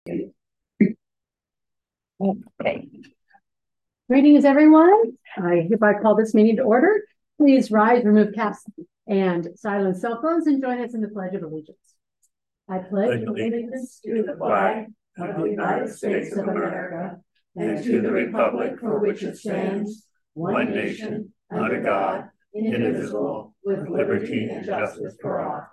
Okay. Greetings, everyone. I hereby call this meeting to order. Please rise, remove caps, and silence cell phones, and join us in the Pledge of Allegiance. I pledge allegiance to the flag of the United States of America and to the republic for which it stands, one nation, under God, indivisible, with liberty and justice for all.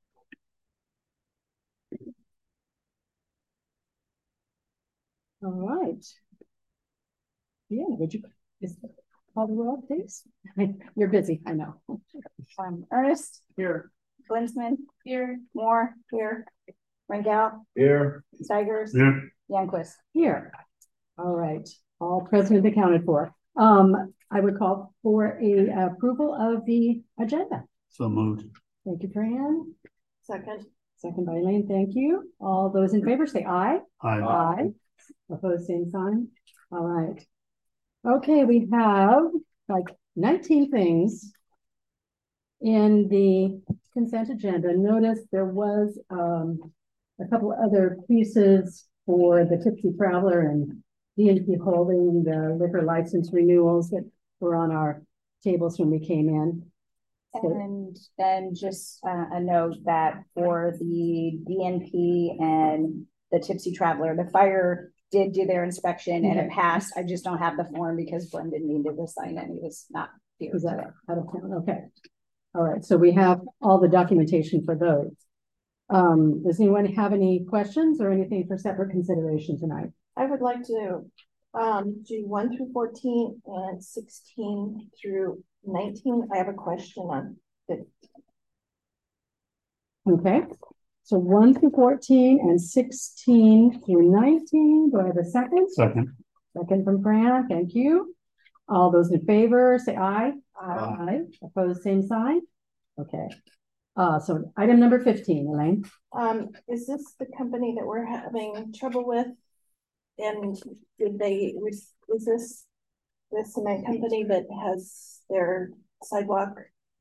All right. Yeah, would you call the roll, please? You're busy, I know. Ernest. Here. Glinsman. Here. Moore. Here. Rangel. Here. Steigers. Here. Yanquist. Here. All right. All present accounted for. I would call for a approval of the agenda. So moved. Thank you, Fran. Second. Second by Elaine. Thank you. All those in favor say aye. Aye. Aye. Opposed, same sign. All right. Okay, we have like 19 things in the consent agenda. Notice there was a couple other pieces for the Tipsy Traveler and DNP Holding, the liquor license renewals that were on our tables when we came in. And then just a note that for the DNP and the Tipsy Traveler, the fire did do their inspection and it passed. I just don't have the form because Brendan needed to sign it and he was not here. Is that out of town? Okay. All right. So we have all the documentation for those. Does anyone have any questions or anything for separate consideration tonight? I would like to do 1 through 14 and 16 through 19. I have a question on it. Okay. So 1 through 14 and 16 through 19. Do I have a second? Second. Second from Fran. Thank you. All those in favor say aye. Aye. Opposed, same sign. Okay. So item number 15, Elaine. Is this the company that we're having trouble with? And is this the cement company that has their sidewalk?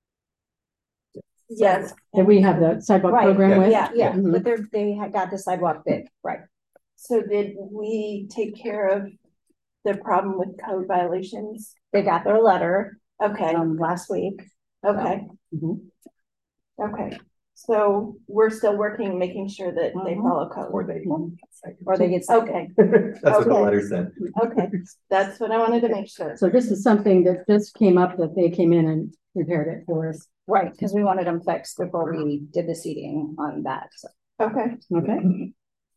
Yes. That we have the sidewalk program with? Yeah. But they had got the sidewalk bid, right? So did we take care of the problem with code violations? They got their letter last week. Okay. Okay. So we're still working, making sure that they follow code. Or they get okay. That's what the letter said. Okay. That's what I wanted to make sure. So this is something that just came up that they came in and repaired it for us. Right, because we wanted them fixed before we did the seating on that. So. Okay. Okay.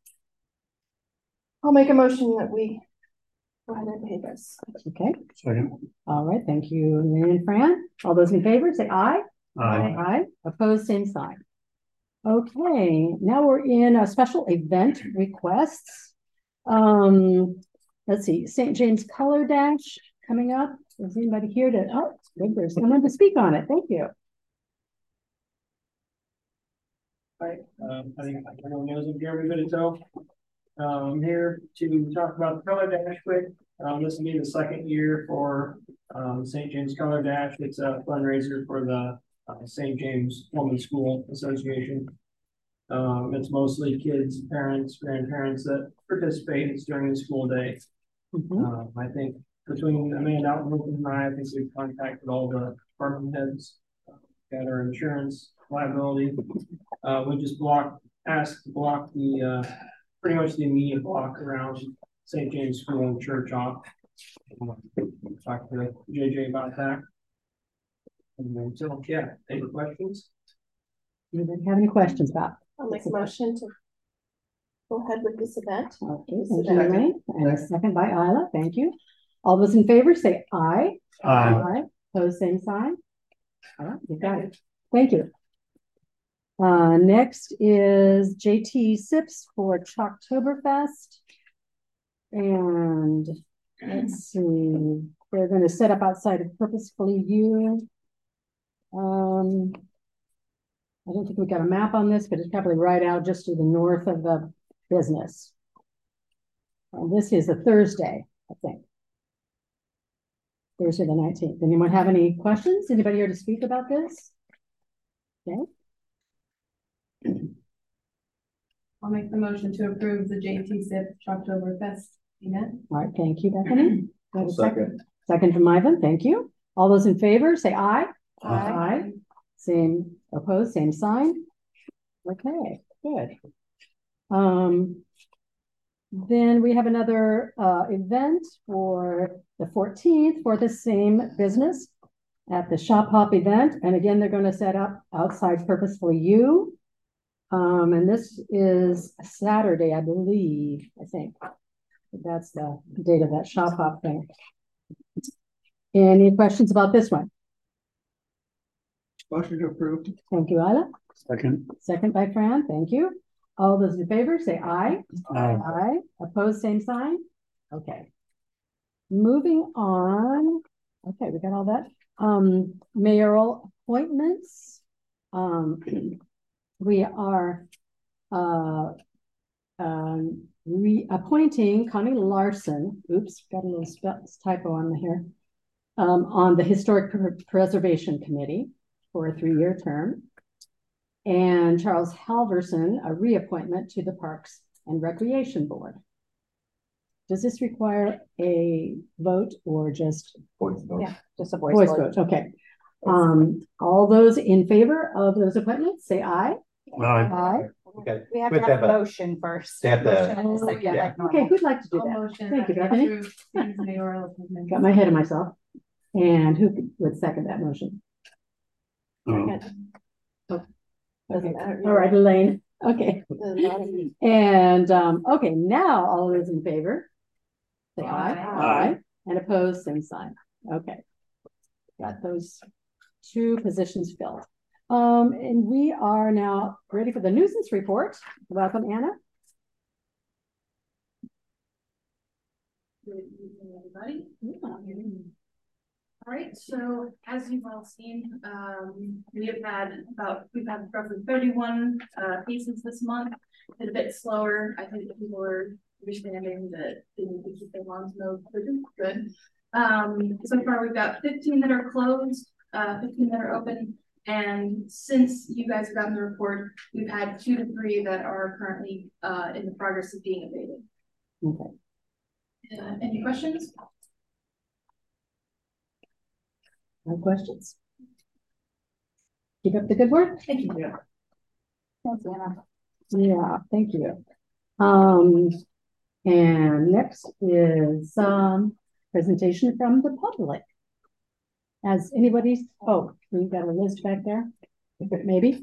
I'll make a motion that we go ahead and pay this. Okay. Second. All right. Thank you, Lynn and Fran. All those in favor say aye. Aye. Aye. Opposed, same sign. Okay. Now we're in a special event requests. Let's see. St. James Color Dash coming up. Is anybody here to? Oh, good. There's someone to speak on it. Thank you. Right. I think everyone knows I'm Jeremy Benito. I'm here to talk about the Color Dash quick. This will be the second year for St. James Color Dash. It's a fundraiser for the St. James Women's School Association. It's mostly kids, parents, grandparents that participate. It's during the school day. I think between Amanda Outlook and I think we've contacted all the department heads, got our insurance, liability. We just asked to block the pretty much the immediate block around St. James School and Church off. Talk to JJ about that. And then, so yeah, any questions? Anybody have any questions about? I'll make a motion to go ahead with this event. Okay, thank you, Elaine. And a second by Isla. Thank you. All those in favor say aye. Aye. Opposed, same sign. All right, you got it. Thank you. Next is JT Sips for Chalktoberfest. And let's see, they're going to set up outside of Purposefully You. I don't think we got a map on this, but it's probably right out just to the north of the business. And this is a Thursday, I think. Thursday the 19th. Anyone have any questions? Anybody here to speak about this? Okay. I'll make the motion to approve the JT SIP Shocktoberfest event. All right, thank you, Bethany. Do I have a second. Second from Ivan, thank you. All those in favor, say aye. Aye. Same opposed, same sign. Okay, good. Then we have another event for the 14th for the same business at the Shop Hop event. And again, they're going to set up outside Purposefully You. And this is Saturday, I believe, I think. That's the date of that Shop Hop thing. Any questions about this one? Motion to approve. Thank you, Isla. Second. Second by Fran, thank you. All those in favor, say aye. Aye. Opposed, same sign? Okay. Moving on. Okay, we got all that. Mayoral appointments. We are reappointing Connie Larson. Oops, got a little typo on here. On the Historic Preservation Committee for a 3-year term. And Charles Halverson, a reappointment to the Parks and Recreation Board. Does this require a vote or just Voice vote. Yeah, just a voice vote? Okay. All those in favor of those appointments, say aye. Aye. Aye. Okay. We have to have a motion first. They have to- Motion and a second, yeah. like normal. Okay, who'd like to do I'll that? motion Thank you, that we Bethany. approve these mayoral appointments. Got my head of myself. And who would second that motion? Okay. All right, Elaine. Okay. And okay, now all those in favor, say aye. Aye. And opposed, same sign. Okay. Got those 2 positions filled. And we are now ready for the nuisance report. Welcome, Anna. Good evening, everybody. All right, so as you've all seen, we've had roughly 31 cases this month. It's a bit slower. I think people are understanding that they need to keep their lawns mowed, which is good. So far we've got 15 that are closed, 15 that are open. And since you guys have gotten the report, we've had 2 to 3 that are currently in the progress of being abated. Okay. Any questions? No questions? Keep up the good work. Thank you. Thanks, Anna. Yeah, thank you. And next is presentation from the public. Has anybody, oh, we've got a list back there, maybe?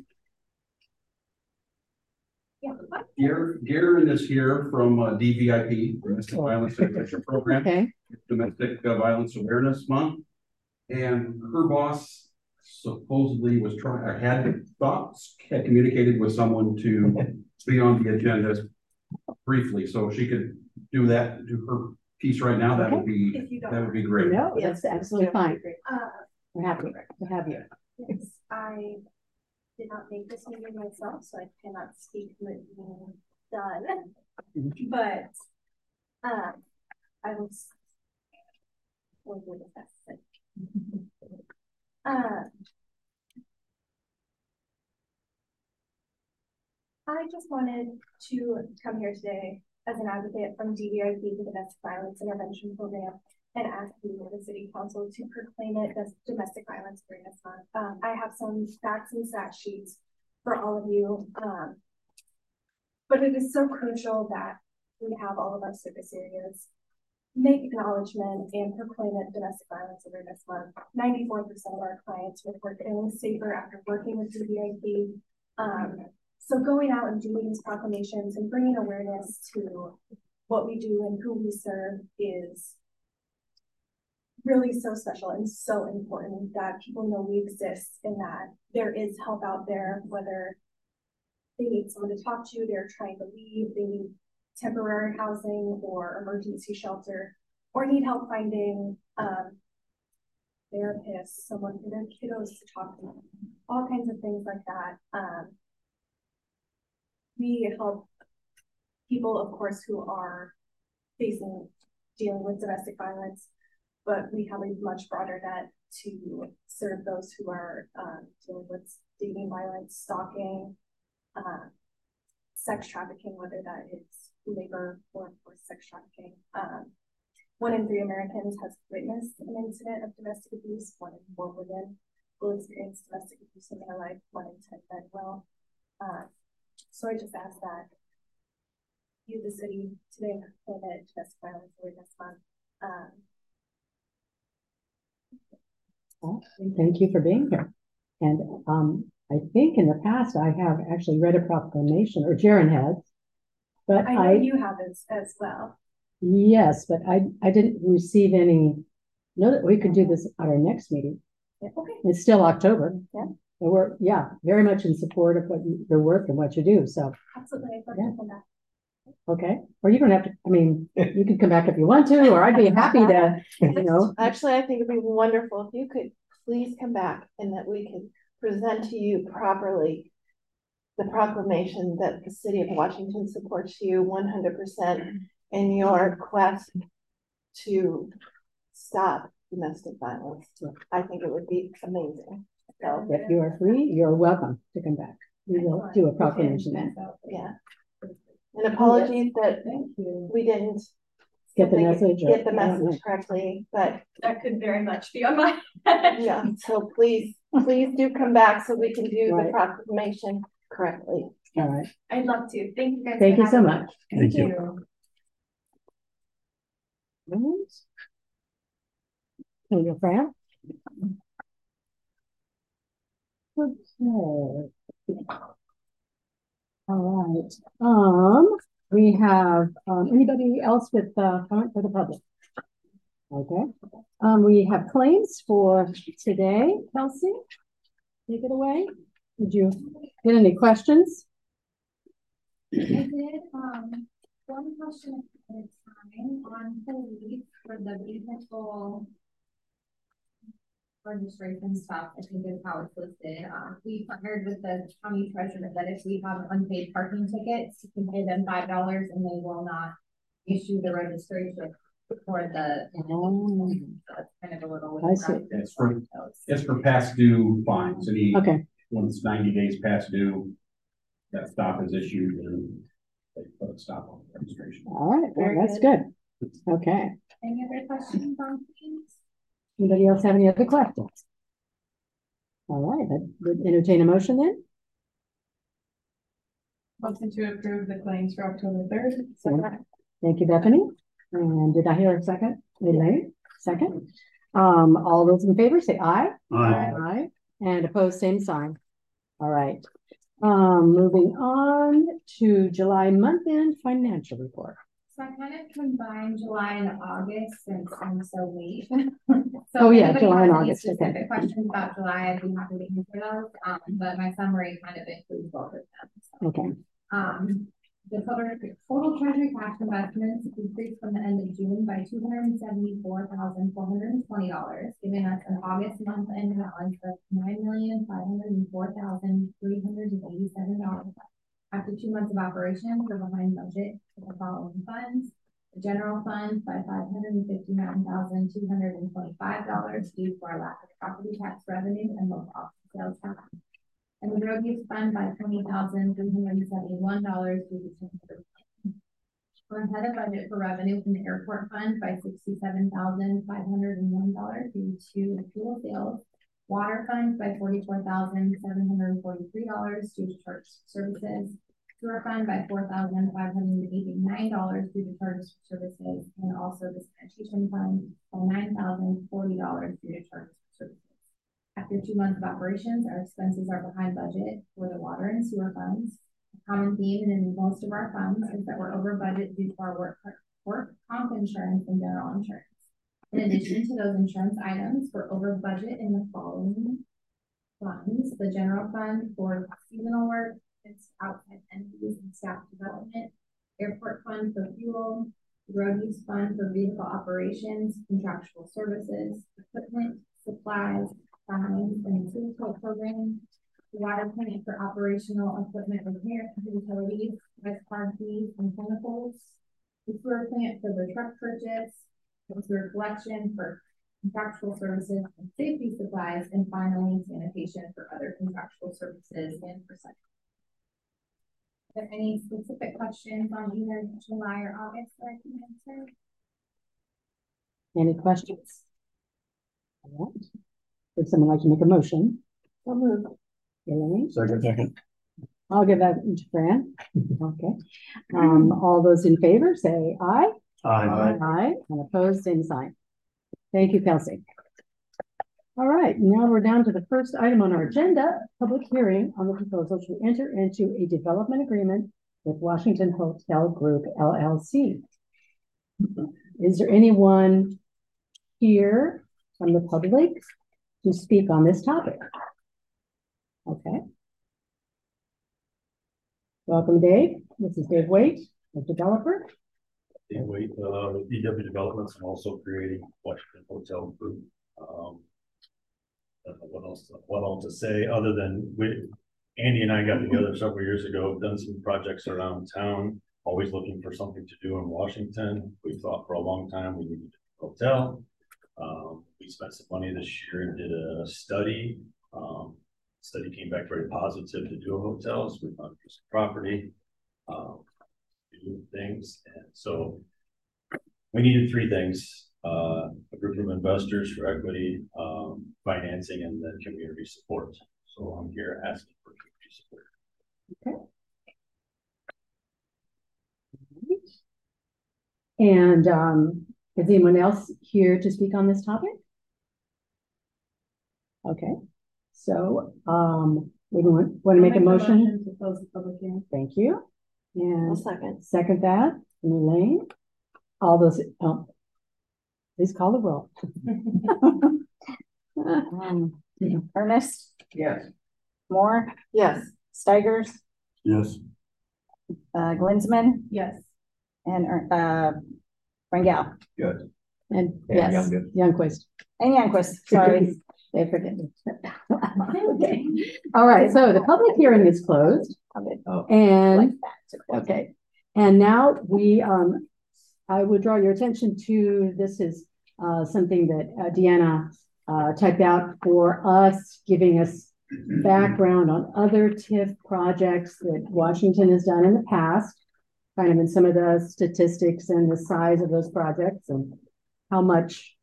Garen is here from DVIP, Domestic Violence Intervention Program, Okay, Domestic Violence Awareness Month. And her boss supposedly was had communicated with someone to be on the agenda briefly, so she could do that, do her piece right now. That would be great. no, that's absolutely fine. Uh, We're happy to have you. yes, I did not make this meeting myself, so I cannot speak to it being done. But I was will do the best. I just wanted to come here today as an advocate from DVIP, the Domestic Violence Intervention Program, and ask you, the City Council, to proclaim it as Domestic Violence Awareness Month. I have some facts and stat sheets for all of you, but it is so crucial that we have all of our service areas make acknowledgement and proclaim it Domestic Violence Awareness Month. 94% of our clients report feeling safer after working with DVIP. So going out and doing these proclamations and bringing awareness to what we do and who we serve is really so special and so important that people know we exist and that there is help out there, whether they need someone to talk to, they're trying to leave, they need temporary housing or emergency shelter, or need help finding therapists, someone for their kiddos to talk to, all kinds of things like that. We help people, of course, who are dealing with domestic violence, but we have a much broader net to serve those who are dealing with dating violence, stalking, sex trafficking, whether that is labor or sex trafficking. 1 in 3 Americans has witnessed an incident of domestic abuse. 1 in 4 women will experience domestic abuse in their life. 1 in 10 men will. So I just ask that you, the city, today proclaim Domestic Violence Awareness Month. Well, thank you for being here. And I think in the past I have actually read a proclamation, or Jaron has, but I know you have as well. Yes, but I didn't receive any. Know that we could do this at our next meeting. Yeah, okay. It's still October. Yeah. And we're very much in support of what your work and what you do. So Absolutely, I'd love to come back. okay, or you don't have to. I mean, you can come back if you want to, or I'd be happy to. You know, Actually, I think it'd be wonderful if you could please come back and that we could present to you properly the proclamation that the city of Washington supports you 100% in your quest to stop domestic violence. I think it would be amazing. So if you are free, you're welcome to come back. We will do a proclamation then. yeah. And apologies that we didn't Get the message. get the message correctly, but That could very much be on my head. yeah. So please do come back so we can do Right. the proclamation correctly. All right. I'd love to. Thank you guys. Thank for you so having me. much. Thank you. Thank you, Fran. Okay. All right. We have anybody else with comment for the public? Okay. We have claims for today. Kelsey, take it away. Did you get any questions? I did, one question at a time on police for the vehicle registration stuff, I think is how it's listed. We partnered with the county treasurer that if we have unpaid parking tickets, you can pay them $5 and they will not issue the registration for the. So it's kind of a little. I see. It's for past due fines. Okay. Once 90 days past due, that stop is issued and they put a stop on the registration. All right. Well, Very that's good. Okay. Any other questions on things? Anybody else have any other questions? All right. I would entertain a motion then. Motion to approve the claims for October 3rd. Thank you, Bethany. And did I hear a second? Elaine, second. All those in favor say aye. Aye. Aye. And opposed, same sign. All right. Moving on to July month-end financial report. So I kind of combined July and August since I'm so late. Oh, if yeah, anybody July and has any August, okay. Specific questions about July, I'd be happy to answer those. But my summary kind of includes both of them. So. Okay. The total treasury cash investments increased from the end of June by $274,420, giving us an August month-end balance of $9,504,387. After 2 months of operations, we're behind budget for the following funds. The general fund by $559,225 due to our lack of property tax revenue and low sales tax. And the road use fund by $20,371 due to change. We're ahead of budget for revenue from the airport fund by $67,501 due to fuel sales. Water fund by $44,743 due to charge services. Sewer fund by $4,589 due to charges for services, and also the sanitation fund by $9,040 due to charges for services. After 2 months of operations, our expenses are behind budget for the water and sewer funds. A common theme in most of our funds is that we're over budget due to our work comp insurance and general insurance. In addition to those insurance items, we're over budget in the following funds: the general fund for seasonal work, it's outside entities and staff development, airport fund for fuel, road use fund for vehicle operations, contractual services, equipment, supplies, fines, and tool program, the water plant for operational equipment repair, utilities, West Park fees and chemicals, the sewer plant for the truck purchase, the sewer collection for contractual services and safety supplies, and finally sanitation for other contractual services and for such. there any specific questions on either July or August that I can answer? Any questions? All right. Would someone like to make a motion? I'll move. Elaine? Second. I'll give that to Fran. Okay. All those in favor say aye. Aye. Aye. And opposed, same sign. Thank you, Kelsey. All right, now we're down to the first item on our agenda, public hearing on the proposal to enter into a development agreement with Washington Hotel Group LLC. Is there anyone here from the public to speak on this topic? Okay. Welcome, Dave. This is Dave Waite, the developer. Dave Waite, with DW Developments, and also creating Washington Hotel Group. I don't know what else to say other than Andy and I got together several years ago, done some projects around town, always looking for something to do in Washington. We thought for a long time we needed a hotel. We spent some money this year and did a study. Study came back very positive to do a hotel, so we found some property, do things, and so we needed three things. A group of investors for equity, financing, and then community support. So I'm here asking for community support. Okay. And is anyone else here to speak on this topic? Okay. So we want to make a motion to close the public hearing. Thank you. And I'll second that, Elaine. All those, please call the roll. Ernest? Yes. Moore? Yes. Steigers? Yes. Glinsman? Yes. And Rangel? Yes. And And yes, Youngquist. Youngquist. And Youngquist, sorry. They forget me. Okay. All right. So the public hearing is closed. And okay. And now we I would draw your attention to this is something that Deanna typed out for us, giving us background on other TIF projects that Washington has done in the past, kind of in some of the statistics and the size of those projects and how much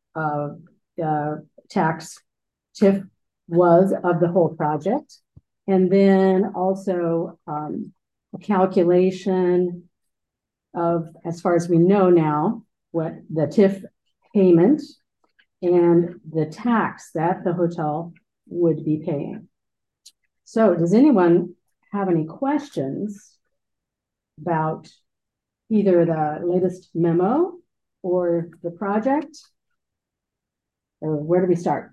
tax TIF was of the whole project. And then also a calculation of, as far as we know now, what the TIF payment and the tax that the hotel would be paying. So does anyone have any questions about either the latest memo or the project? Or where do we start?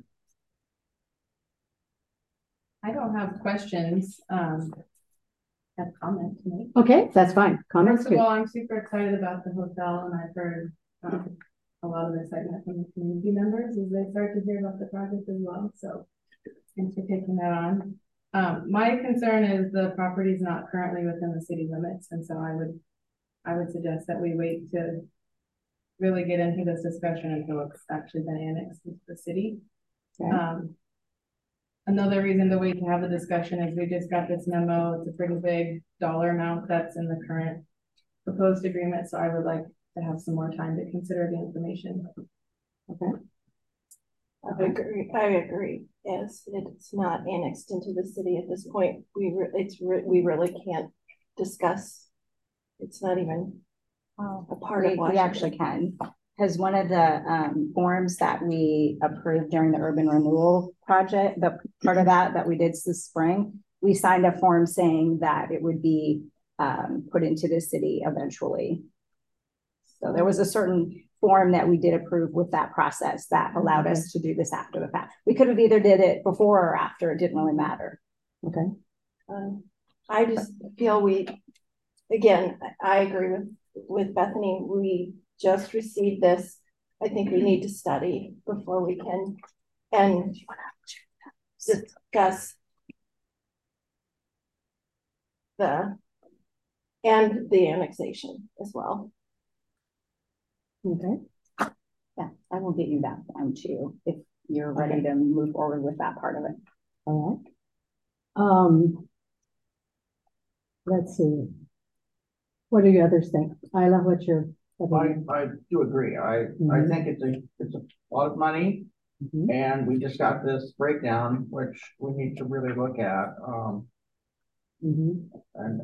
I don't have questions. Have comment to make. Okay, that's fine. Comments First of too. all, I'm super excited about the hotel, and I've heard a lot of excitement from the community members as they start to hear about the project as well. So thanks for taking that on. My concern is the property is not currently within the city limits, and so I would suggest that we wait to really get into this discussion until it's actually been annexed into the city. Okay. Another reason to wait to have the discussion is we just got this memo. It's a pretty big dollar amount that's in the current proposed agreement. So I would like to have some more time to consider the information. Okay. I agree. Yes, it's not annexed into the city at this point. We really can't discuss. It's not even a part of Washington. We actually can. Because one of the forms that we approved during the urban renewal project, the part of that we did this spring, we signed a form saying that it would be put into the city eventually. So there was a certain form that we did approve with that process that allowed us to do this after the fact. We could have either did it before or after. It didn't really matter. Okay. I just feel again, I agree with Bethany. We just received this. I think we need to study before we can and discuss the annexation as well. Okay. Yeah, I will get you that form too if you're ready to move forward with that part of it. All right. Let's see. What do you others think? Isla, what's your I, opinion? I do agree. I Mhm. think it's a lot of money, Mhm. and we just got this breakdown, which we need to really look at. Mhm. And,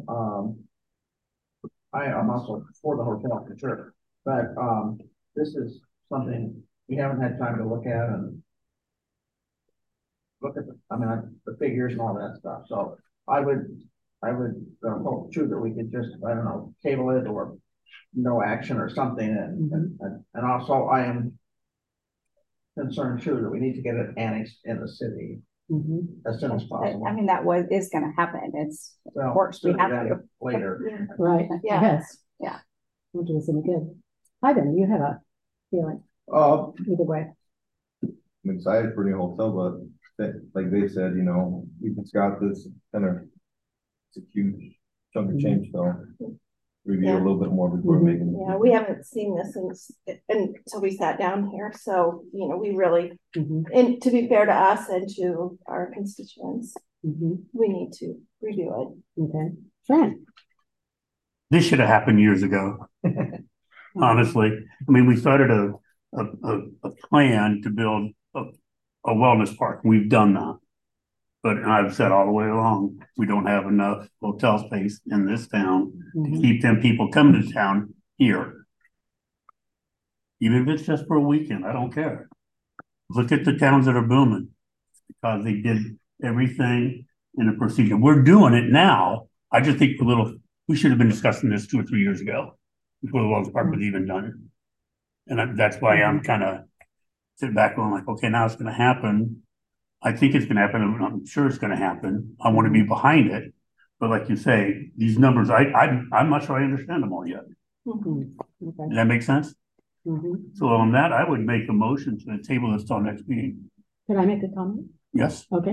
I'm also for the hotel for sure, but, this is something we haven't had time to look at and look at, the figures and all that stuff. So I would hope too that we could just, I don't know, table it or no action or something. And also I am concerned too that we need to get it annexed in the city Mhm. as soon as possible. I mean, is gonna happen. It's, Well, of course, we sooner have than to. later. Right, Yeah. yes. Yeah. We'll do us any good. Ivan, you have a feeling either way. I'm excited for the hotel, but like they said, we just got this it's a huge chunk of change, so review a little bit more before making. Yeah, we haven't seen this until we sat down here, so, we really, and to be fair to us and to our constituents, we need to review it. Okay, Fran. This should have happened years ago. Honestly, I mean, we started a plan to build a wellness park. We've done that. But I've said all the way along, we don't have enough hotel space in this town to keep them people coming to town here. Even if it's just for a weekend, I don't care. Look at the towns that are booming because they did everything in a procedure. We're doing it now. I just think we should have been discussing this 2 or 3 years ago before the wellness park was even done. And that's why I'm kind of sitting back going like, okay, now it's going to happen. I think it's going to happen. I'm sure it's going to happen. I want to be behind it. But like you say, these numbers, I'm not sure I understand them all yet. Okay. Does that make sense? So on that, I would make a motion to table this till next meeting. Can I make a comment? Yes. Okay.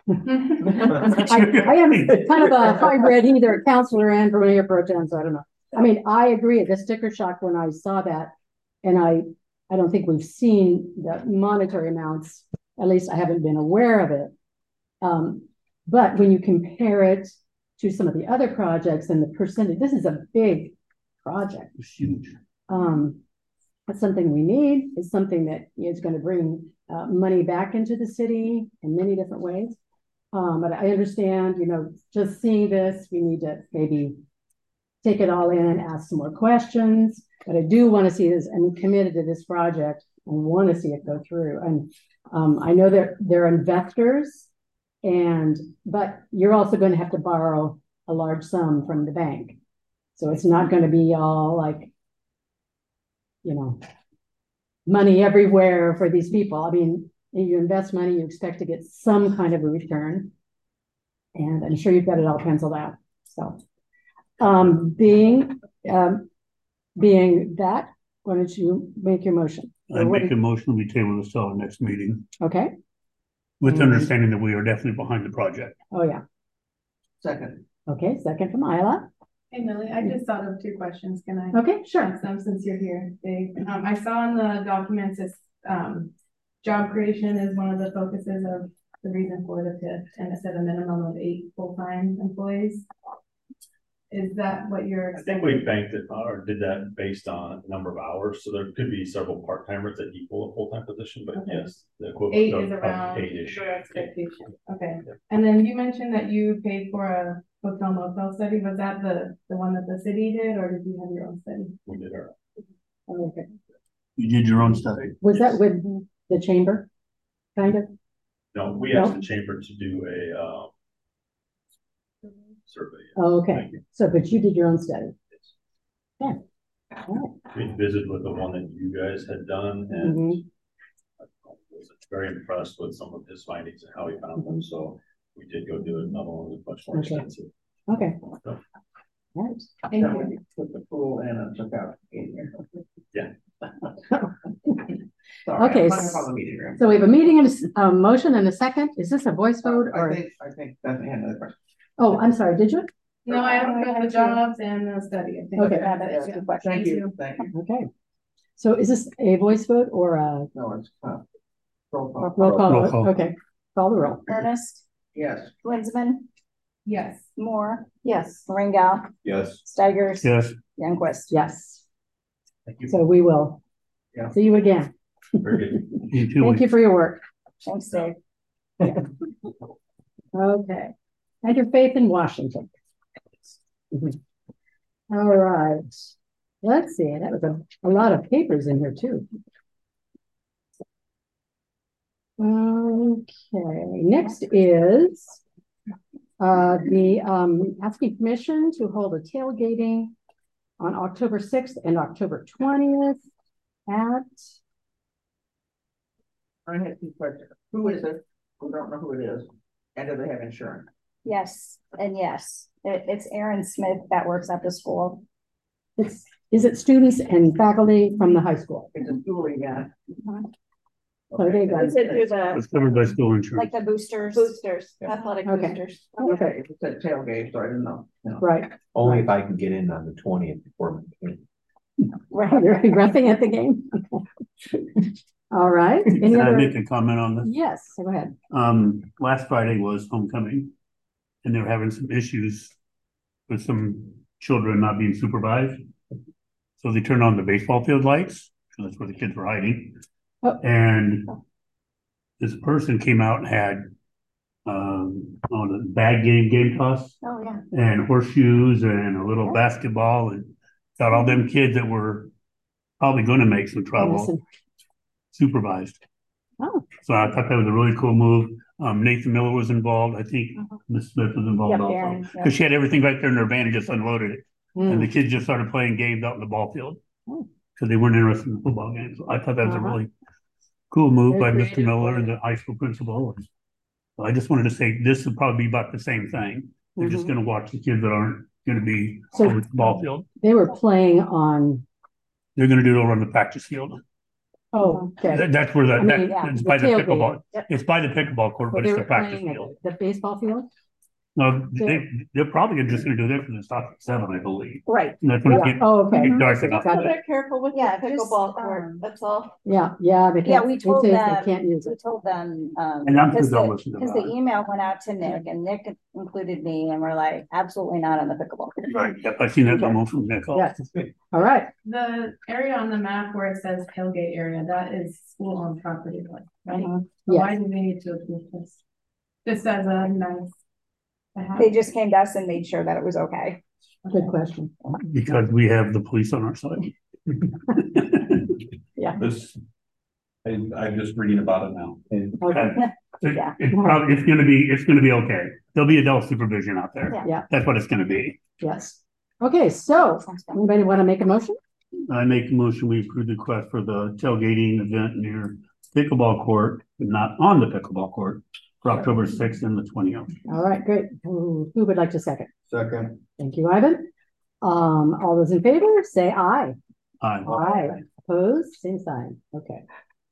I am kind of a hybrid, either a counselor and from mayor pro tem, so I don't know. I mean, I agree. The sticker shock when I saw that, and I don't think we've seen the monetary amounts. At least I haven't been aware of it. But when you compare it to some of the other projects and the percentage, this is a big project. It's huge. It's something we need. It's something that is going to bring money back into the city in many different ways. But I understand, just seeing this, we need to maybe take it all in, ask some more questions. But I do want to see this and committed to this project and want to see it go through. And I know that they're investors, but you're also going to have to borrow a large sum from the bank. So it's not going to be all like, money everywhere for these people. I mean, if you invest money, you expect to get some kind of a return. And I'm sure you've got it all penciled out. So being that, why don't you make your motion? I make a motion, we table this till the next meeting. Okay. With understanding that we are definitely behind the project. Oh, yeah. Second. Okay, second from Isla. Hey Millie, I just thought of 2 questions. Can I? Okay, sure. Ask them since you're here, Dave? I saw in the documents this job creation is one of the focuses of the reason for the TIF, and it said a minimum of 8 full-time employees. Is that what you're I think we banked it or did that based on number of hours. So there could be several part-timers that equal a full-time position, but yes, the equivalent 8 of is around 8-ish. your expectation. Okay. And then you mentioned that you paid for a hotel motel study. Was that the one that the city did, or did you have your own study? We did our. Okay. You did your own study. Was that with the chamber? Kind of? No, we asked the chamber to do a survey. Oh, okay. So, but you did your own study. Yeah. We visited with the one that you guys had done, and I was very impressed with some of his findings and how he found them. So we did go do it. Another one was much more expensive. Okay. So, Right. Thank you. Put the pool in and took out. yeah. Sorry, Okay. I'm talking about the meeting room. So we have a meeting and a motion and a second. Is this a voice vote or? I think that's the end of the question. Oh, I'm sorry. Did you? No, I asked about the jobs and the study. I think. Okay. That's a good question. Thank you. Thank you. Okay. So is this a voice vote or a No, it's roll call. roll call? Roll call. Okay. Call the roll. Ernest, Yes. Winsman, Yes. Moore, Yes. Ringel, Yes. Steigers. Yes, Youngquist. Yes. Thank you. So we will Yeah. see you again. Very good. in 2 Thank weeks. you for your work. Thanks, Dave. Okay. And your faith in Washington. All right. Let's see. That was a lot of papers in here too. Okay. Next is asking permission to hold a tailgating on October 6th and October 20th at I had two questions. Who is it? We don't know who it is. And do they have insurance? Yes, and yes, it's Aaron Smith that works at the school. is it students and faculty from the high school? It's a school event. So they got Is it through the It's covered by school insurance. Like the boosters. boosters, athletic Okay. boosters? Okay, it said tailgate, so I didn't know. right. Only if I can get in on the 20th before. Right. You're roughing at the game. All right. Any Can I other? make a comment on this? Yes, go ahead. Last Friday was homecoming and they were having some issues with some children not being supervised. So they turned on the baseball field lights, because that's where the kids were hiding. Oh. And this person came out and had on a bag game toss Oh, yeah. and horseshoes and a little basketball, and got all them kids that were probably going to make some trouble Listen. supervised. Oh. So I thought that was a really cool move. Nathan Miller was involved. I think Ms. Smith was involved Yep, also, Aaron, yeah. because she had everything right there in her van and just unloaded it. And the Mm. kids just started playing games out in the ball field. Oh. Because they weren't interested in the football games. So I thought that was a Uh-huh. really cool move Very by Mr. creative Miller way. and the high school principal. So I just wanted to say this will probably be about the same thing. They're just Mhm. gonna watch the kids that aren't gonna be So- over at the ball field. They were playing on, They're gonna do it over on the practice field. oh, okay. That's where I mean, it's the by the tailgate. pickleball. Yep. It's by the pickleball court, So but they it's were the practice playing at field. the baseball field? No, they're probably just gonna do that for the stop at 7, I believe. Right. And that's when it Yeah. get, Oh, okay. get dark enough. Got So it. they're careful with the Yeah, just, pickleball court, that's all. Yeah, they Yeah, can't, we they told say them, they can't use we it. told them, And I'm sure because they'll listen to because the that. email went out to Nick and Nick included me and we're like, absolutely not on the pickleball. Right, yep, I've seen that memo from Nick. Yes. All right. The area on the map where it says tailgate area, that is school owned property, right? So why Yes. do they need to approve this? Just as a nice. to have? They just came to us and made sure that it was okay. Good question. Because we have the police on our side. This, I'm just reading about it now. Okay. Yeah. It's gonna be okay. There'll be adult supervision out there. Yeah. That's what it's gonna be. Yes. Okay, so Sounds good. anybody want to make a motion? I make a motion, we approve the request for the tailgating event near pickleball court, not on the pickleball court, for October 6th and the 20th. All right, great. Who would like to second? Second. Thank you, Ivan. All those in favor, say aye. Aye. Aye. Opposed, same sign. Okay.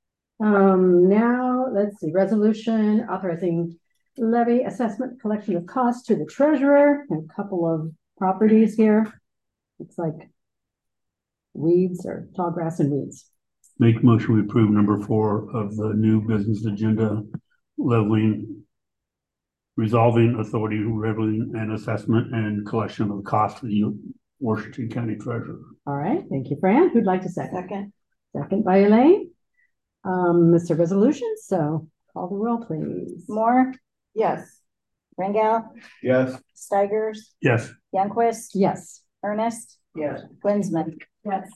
Now, let's see, resolution authorizing levy assessment collection of costs to the treasurer, and a couple of properties here. It's like weeds or tall grass and weeds. Make a motion, we approve number 4 of the new business agenda, leveling, resolving authority, leveling and assessment and collection of costs for the Washington County Treasurer. All right, thank you, Fran. Who'd like to second? Second. Second by Elaine. Mr. Resolution, so call the roll, please. Moore, Yes. Ringel, Yes. Steigers, Yes, Youngquist, Yes. Ernest, Yes. Winsman. Yes.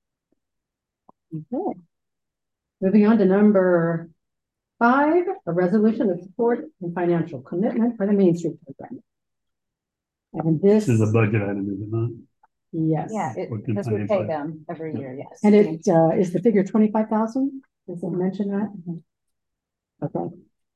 Okay. Moving on to number 5, a resolution of support and financial commitment for the Main Street program. And this this is a budget item, is it not? yes. Yeah, What can because we I pay say? them every year, yes. And it is the figure 25,000? Does it mention that? Okay.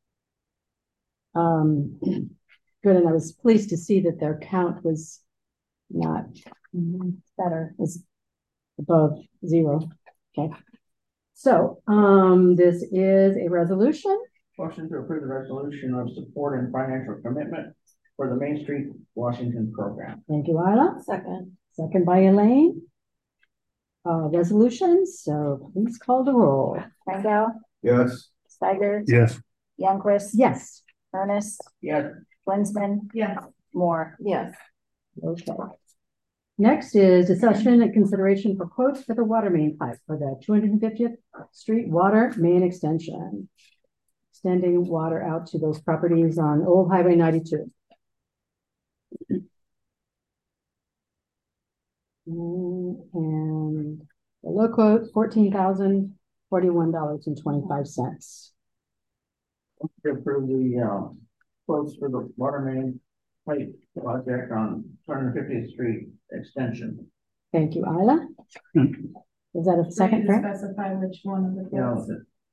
Good, and I was pleased to see that their count was not Better. was above 0. Okay. So, this is a resolution. Motion to approve the resolution of support and financial commitment for the Main Street Washington program. Thank you, Isla. Second. Second by Elaine. Resolutions, so please call the roll. Ringel, Yes. Steigers, Yes, Youngquist, Yes. Ernest, Yes. Winsman, Yes. more. Yes. Okay. Next is discussion and consideration for quotes for the water main pipe for the 250th Street water main extension. Extending water out to those properties on Old Highway 92. And the low quote, $14,041.25. To approve the, quotes for the water main pipe project on 250th Street extension. Thank you, Isla. Is that a second? To specify which one of the quotes.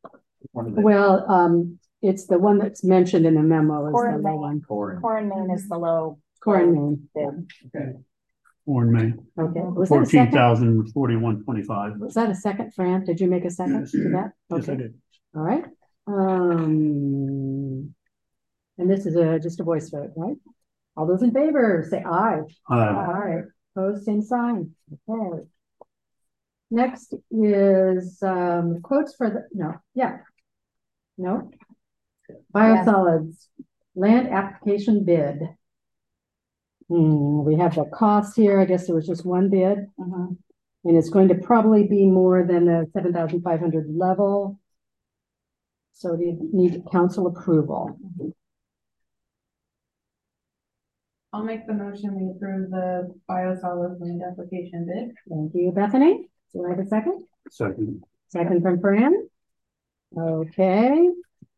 Well, it's the one that's mentioned in the memo is Core the and low main. one. Core and main is the low. Core and main. bid. Okay. Warren May, Okay. Was that a second? 14,041.25. Was that a second, Fran? Did you make a second to that? Yes, I Okay. did. All right. And this is just a voice vote, right? All those in favor, say aye. Aye. Opposed, same sign. Okay. Next is quotes for the, biosolids land application bid. We have the cost here. I guess there was just one bid. And it's going to probably be more than the 7,500 level. So we need council approval. I'll make the motion, we approve the biosolids land application bid. Thank you, Bethany. Do I have a second? Second. Second from Fran. Okay.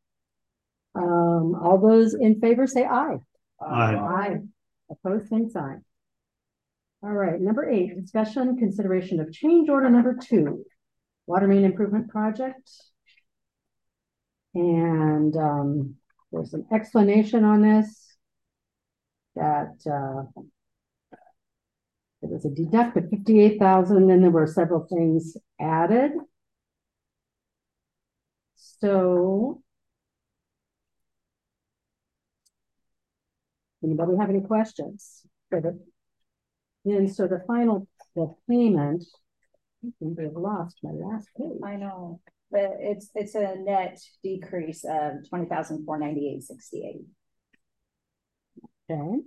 All those in favor say aye. Aye. Aye. Opposed, same sign. All right, number 8, discussion, consideration of change order number 2, water main improvement project. And there's an explanation on this that it was a deduct of 58,000, then there were several things added. So anybody have any questions? And so the payment, I think I've lost my last page. I know, but it's a net decrease of 20,498.68. Okay.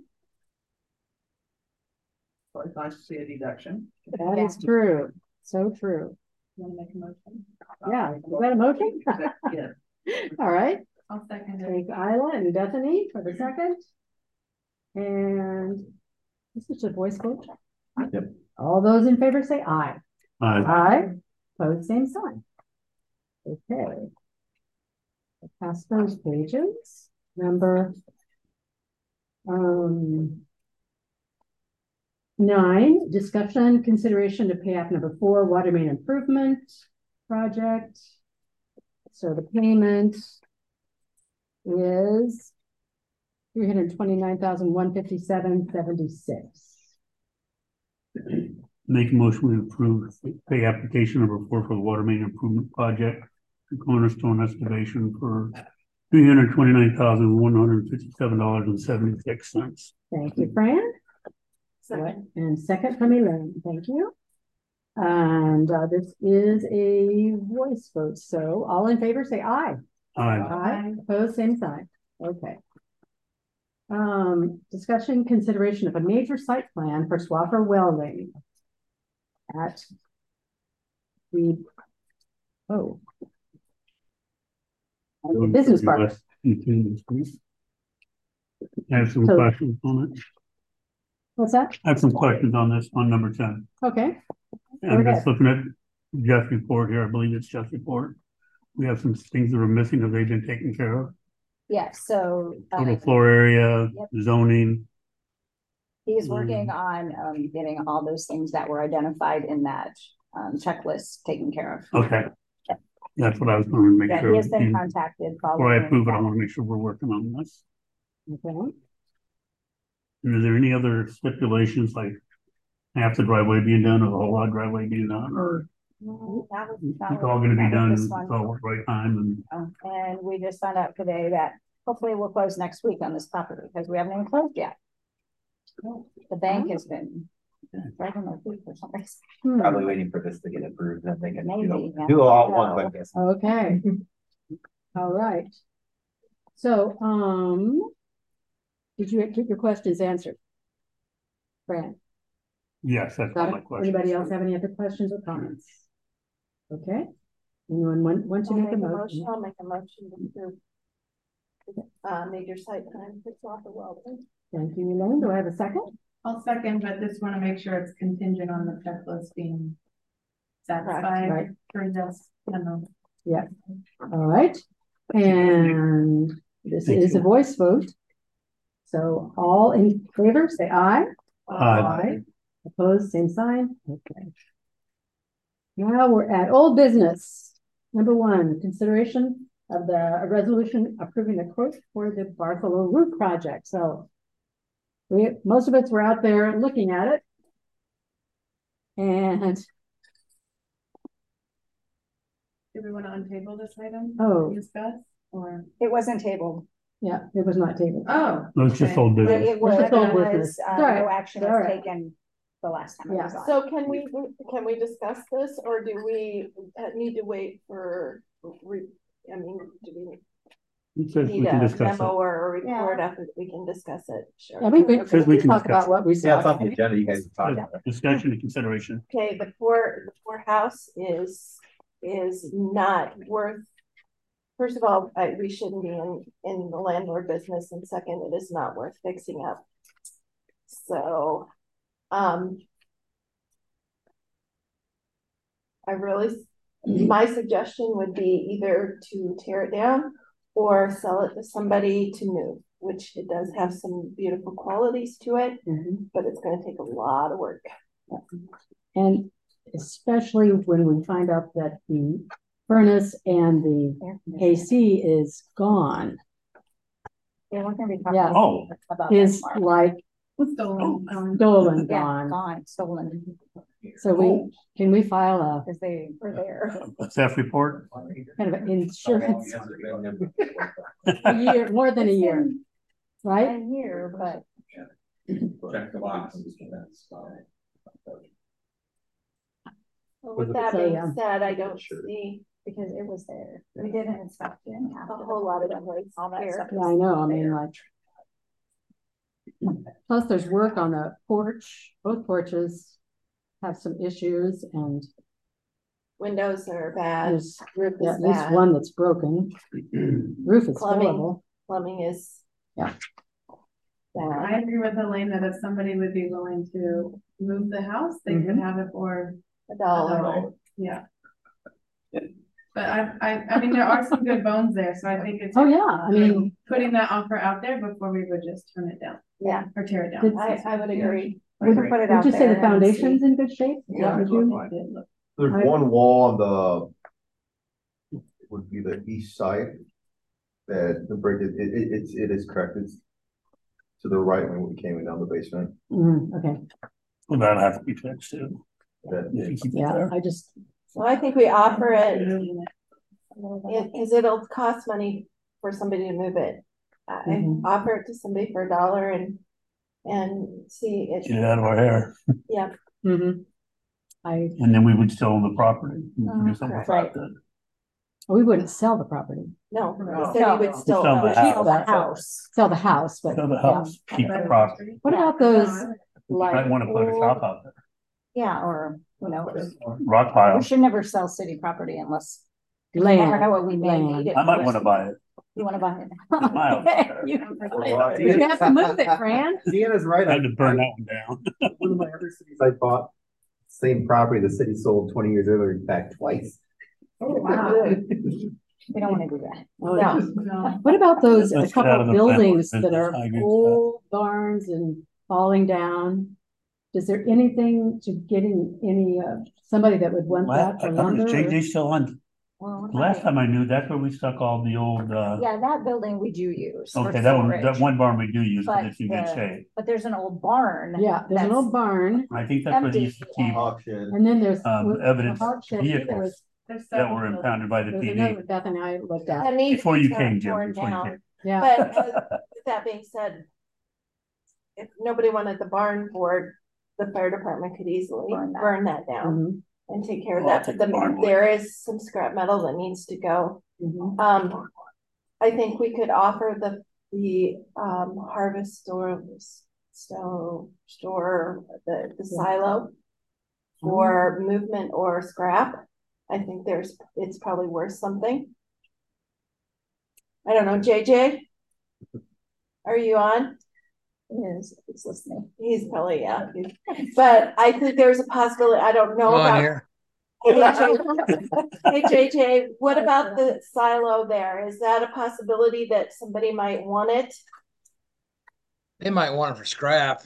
So it's nice to see a deduction. That is true. So true. You want to make a motion? Yeah. Is that a motion? Yeah. All right. I'll second it. Thank Isla and Bethany for the second. And this is a voice vote. Yep. All those in favor say aye. Aye. Aye. Opposed, same sign. Okay. I'll pass those pages. Number 9, discussion, consideration to pay off number 4, water main improvement project. So the payment is $329,157.76. Make a motion to approve pay application number 4 for the water main improvement project to Cornerstone Excavation for $329,157.76. Thank you, Fran. And second from Elaine. Thank you. And this is a voice vote. So all in favor say aye. Aye. Aye. Opposed, same sign. Okay. Discussion consideration of a major site plan for Swaffer Welding at the business park. I have some questions on it. What's that? I have some questions on this on number 10. Okay. I'm just looking at Jeff's report here. I believe it's Jeff's report. We have some things that are missing. Have they been taken care of? Yeah, so Total floor area, zoning. he's working on getting all those things that were identified in that checklist taken care of. Okay. That's what I was going to make Yeah, sure. he has been contacted. Before I approve it, I want to make sure we're working on this. Okay. And is there any other stipulations like half the driveway being done or the whole lot of driveway being done, or it's all going to be done at the right time? And we just found out today that hopefully we'll close next week on this property because we haven't even closed yet. The bank has been dragging their feet for some reason. Probably waiting for this to get approved, then they can, Maybe, yeah. do it all at once, I guess. Okay. All right. So, Did you get your questions answered? Fran? Yes, that's Got my it. question. Anybody else have any other questions or comments? Okay. Anyone want to make a motion? I'll make a motion to approve major site plan for Swapper Welding. Thank you, Elaine. Do I have a second? I'll second, but just want to make sure it's contingent on the checklist being satisfied. Right. For this, Yeah. All right. And this is a voice vote. So all in favor, say aye. Aye. Opposed, same sign. Okay. Now we're at old business. Number 1, consideration of the resolution approving the quote for the Bartholomew roof project. So most of us were out there looking at it. And do we want to untable this item? discuss or It wasn't tabled. yeah, it was not tabled. oh, No, it's just old business. It was, It's old business. no All action All was right. taken the last time it was on. So can we discuss this, or do we need to wait for, do we It says we need can a discuss memo it. or a report after we can discuss it? Sure. Yeah, we Says we can talk discuss about what we saw. Yeah, it's off the agenda, you guys talk about it. Discussion and consideration. Okay, the poorhouse is not worth, first of all, we shouldn't be in the landlord business, and second, it is not worth fixing up. So, my suggestion would be either to tear it down or sell it to somebody to move, which it does have some beautiful qualities to it, but it's going to take a lot of work. And especially when we find out that the furnace and the AC is gone, Yeah, we're gonna be talking Yeah. Oh. about is that tomorrow. like stolen. stolen, Yeah, gone. stolen, So can we file a because they were there. A theft report? kind of an insurance a year, more than a year, right? I'm here, but Check the box. Well, with that So, being yeah. said, I don't see because it was there. We did an inspection. a whole lot of all that stuff. Yeah, I know. I mean, like, plus there's work on the porch. Both porches have some issues, and windows are bad, there's roof at is least bad, one that's broken. Roof is Plumbing. horrible. plumbing is. Yeah. bad. I agree with Elaine that if somebody would be willing to move the house, they could have it for $1. $1. Yeah. But I mean, there are some good bones there, so I think it's. Oh, yeah. I mean, Putting that offer out there before we would just turn it down. Yeah. Or tear it down. I would agree. We can put it would out you say there the and foundation's see. in good shape? Yeah, Would it you? looked like There's one wall on the, would be the east side. That the brick, it is correct, it's to the right when we came in down the basement. Okay, Well, that'll have to be fixed too. That, If you keep it yeah, there. I just, So I think we offer it, because it'll cost money for somebody to move it. I offer it to somebody for $1 and see it. Get it out of our hair. Yeah. And then we would still own the property. We could do something Right. about that. we wouldn't sell the property, No, No. the city would still Sell the own house. the house. sell the house, but. Sell the house, keep the property. What about those, You like, might want to put a shop out there. Yeah, or, Rock pile. we should never sell city property unless. You land? never know what we may land. need it. I might for. want to buy it. You wanna buy it? My house. You you have to move it, Fran. Deanna's right. I had to burn that one down. One of my other cities I bought, same property, the city sold 20 years earlier, in fact, twice. Oh, wow. We don't wanna do that. Oh, No. No. What about those, a Let's get out couple of of the landlord buildings that business. are I agree with that. old barns and falling down? Is there anything to getting any, somebody that would want that for lumber? JJ still on. Well, Last time I knew, that's where we stuck all the old, yeah, that building we do use. for okay, that storage, one barn we do use, but But it's in good the- shape. But there's an old barn. Yeah, there's an old barn, I think that's where they used to empty keep auction. and then there's. evidence the hog shed, there vehicles was- There's that several were buildings. impounded by the There's another PD. one Beth and I looked at, That needs to Before be you torn came, Jim, torn before you down. came. yeah. But with that being said, if nobody wanted the barn board, the fire department could easily burn that down Mhm, and take care of Well, I'll that. take But the barn board. there is some scrap metal that needs to go. mhm. I think we could offer the harvest store, the silo for movement or scrap. I think it's probably worth something. I don't know, JJ, are you on? He's listening. He's probably, yeah. But I think there's a possibility, I don't know about. Here. Hey JJ, what about the silo there? Is that a possibility that somebody might want it? They might want it for scrap.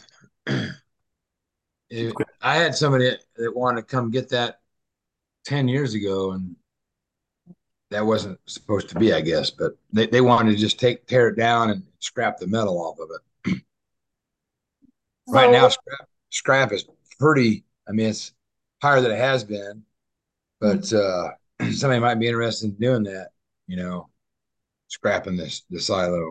I had somebody that wanted to come get that 10 years ago, and that wasn't supposed to be, I guess, but they wanted to just tear it down and scrap the metal off of it. Right now, scrap is pretty, I mean, it's higher than it has been, but somebody might be interested in doing that, you know, scrapping the silo.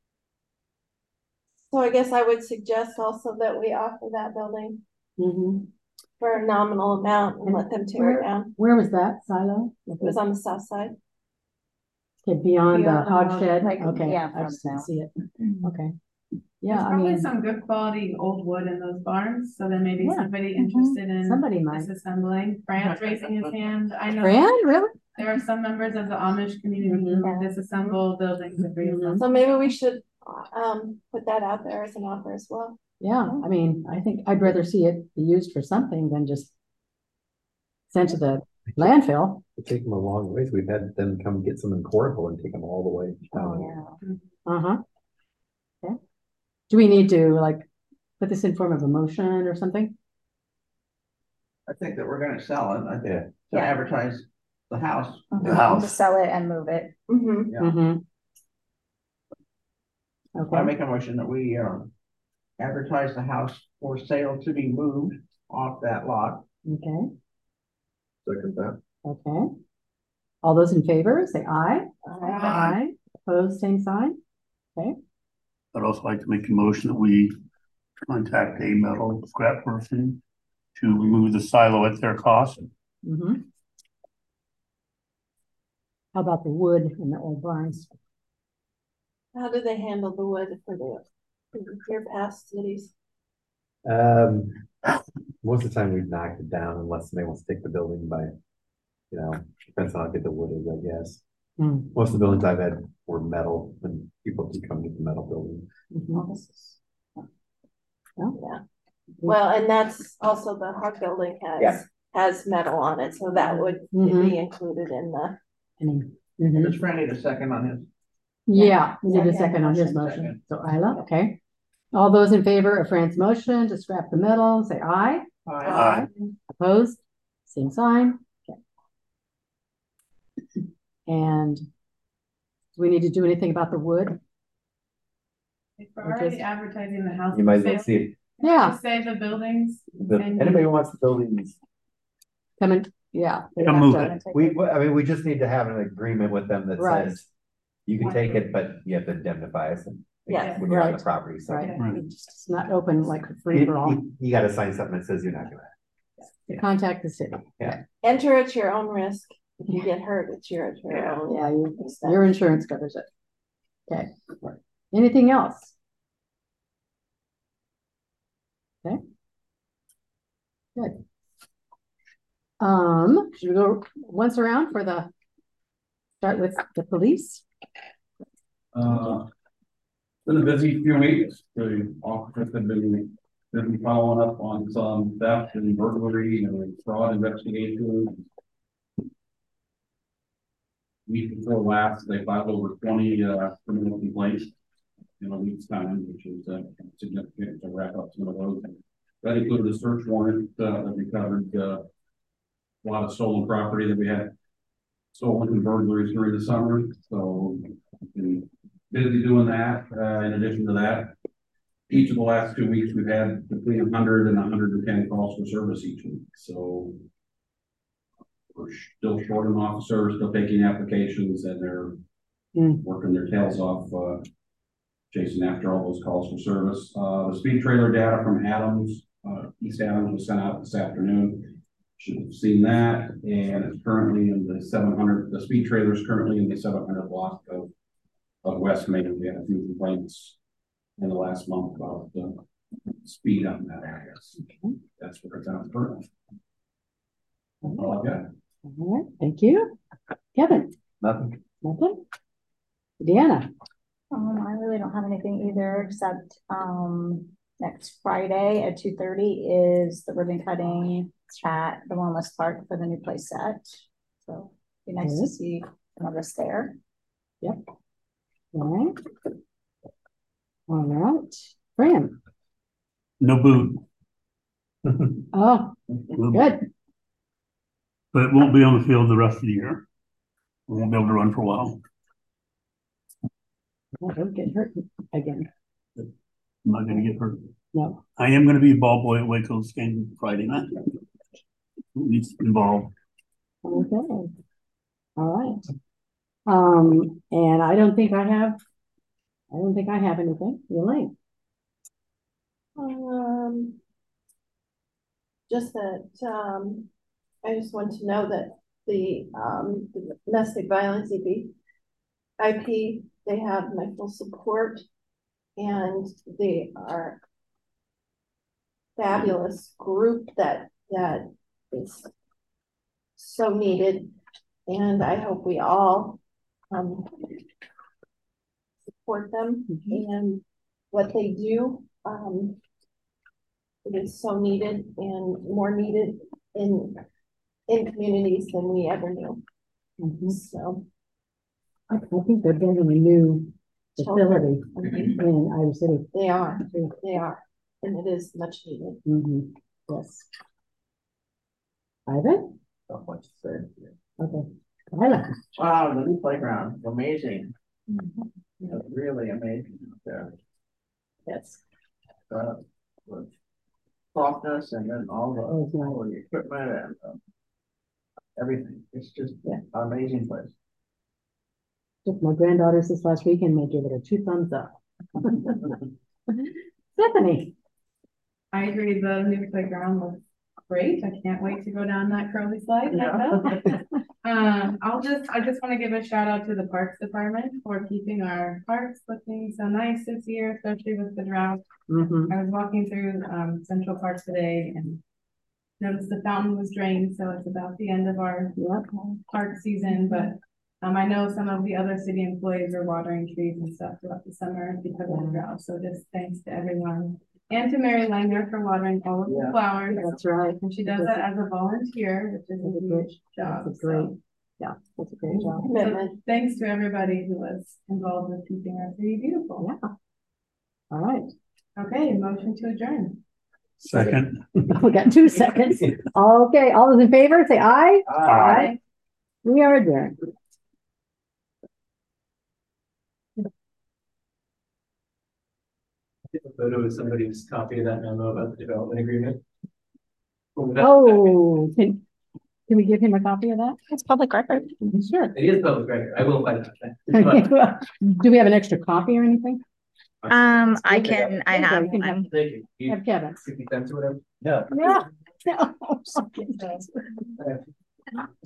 So I guess I would suggest also that we offer that building for a nominal amount and let them tear it down. Where was that silo? It was on the south side. Okay, beyond the hog shed. Like, Okay, yeah, I just didn't see it. Okay. There's Yeah, I probably mean, some good quality old wood in those barns, so then maybe Yeah. somebody interested in somebody might. disassembling. Brand's raising his hand. I know Fran, really? there are some members of the Amish community who disassemble buildings and reassemble. So maybe we should put that out there as an offer as well. Yeah, I mean, I think I'd rather see it be used for something than just sent to the landfill. It take them a long ways. We've had them come get some in Cornwall and take them all the way down. Uh-huh. Okay. Do we need to like put this in form of a motion or something? I think that we're gonna sell it, I think, to Yeah. advertise the house. To sell it and move it. Yeah. I Okay. make a motion that we advertise the house for sale to be moved off that lot. Okay. Second that. Okay. All those in favor, say aye. Aye. Opposed, same sign. Okay. I'd also like to make a motion that we contact a metal scrap person to remove the silo at their cost. How about the wood in the old barns? How do they handle the wood for your past cities? Most of the time we've knocked it down unless somebody wants to take the building by, you know, depends on how good the wood is, I guess. Most of the buildings I've had were metal and people do come get the metal building. Yeah. Well, and that's also the hog building has metal on it, so that would be included in the. Does Fran need a second on his? Yeah, we need a second on his motion. So Isla, okay. All those in favor of Fran's motion to scrap the metal, say aye. Aye. Opposed? Same sign. Okay. And do we need to do anything about the wood? If we're already advertising the house. You might as well see it. Yeah. Say the buildings. Anybody who wants the buildings. Come in, yeah. Come move it. I mean, we just need to have an agreement with them that Right. says you can take it, but you have to indemnify us and Yeah, when you're on right. the property. So Right. It's not open like free for all. you got to sign something that says you're not gonna. Contact the city. Yeah. Enter at your own risk. If you get hurt, it's your own. Yeah, your insurance covers it. Okay. Anything else? Okay. Good. Should we go once around for start with the police? Been a busy few weeks. The officers have been following up on some theft and burglary and fraud investigations. Week before last, they filed over 20 criminal complaints in a week's time, which is significant to wrap up some of those. That included a search warrant that recovered a lot of stolen property that we had stolen and burglaries during the summer. So been busy doing that. In addition to that, each of the last 2 weeks, we've had between 100 and 110 calls for service each week. So we're still short on officers, still taking applications, and they're working their tails off, chasing after all those calls for service. The speed trailer data from Adams, East Adams, was sent out this afternoon. Should have seen that, and it's currently in the 700. The speed trailer is currently in the 700 block of of West Main. We had a few complaints in the last month about the speed on that area. That's where it's at currently. All I've got. All right, thank you. Kevin? Nothing. Nothing? Deanna? I really don't have anything either, except, next Friday at 2:30 is the ribbon cutting at the Wellness Park for the new play set. So be nice to see some of us there. Yep. All right. All right. Fran? No boot, Oh, good. but it won't be on the field the rest of the year. We won't be able to run for a while. I don't get hurt again. I'm not gonna get hurt. No. I am gonna be a ball boy at Waco's game Friday night. Needs involved. Okay. All right. And I don't think I have anything. Elaine? Just that, I just want to know that the domestic violence IP, they have my full support, and they are fabulous group that is so needed, and I hope we all support them and what they do. It is so needed and more needed in communities than we ever knew. So I think they're building a new facility in Iowa City. They are, and it is much needed. Yes. Ivan? Not much to say. Okay. Tyler? Wow, the new playground, amazing. Really amazing out there. Yes. With softness and then all the equipment and everything. It's just an amazing place. Took my granddaughters this last weekend, they gave it a 2 thumbs up. Stephanie? I agree, the new playground looks great. I can't wait to go down that curly slide. I just want to give a shout out to the Parks Department for keeping our parks looking so nice this year, especially with the drought. I was walking through Central Park today and noticed the fountain was drained, so it's about the end of our park season, but I know some of the other city employees are watering trees and stuff throughout the summer because of the drought, so just thanks to everyone. And to Mary Langer for watering all of the flowers. That's right. And she does that as a volunteer, which is a huge job. That's a great, that's a great job. So thanks to everybody who was involved with keeping our city beautiful. Yeah. All right. Okay, motion to adjourn. Second. We got 2 seconds. Okay, all those in favor, say aye. Aye. We are adjourned. Take a photo of somebody's copy of that memo about the development agreement. Oh, can we give him a copy of that? It's public record. Sure. It is public record. I will find out. Do we have an extra copy or anything? I have. Thank you. Have Kevin. 50 cents or whatever. Yeah. No.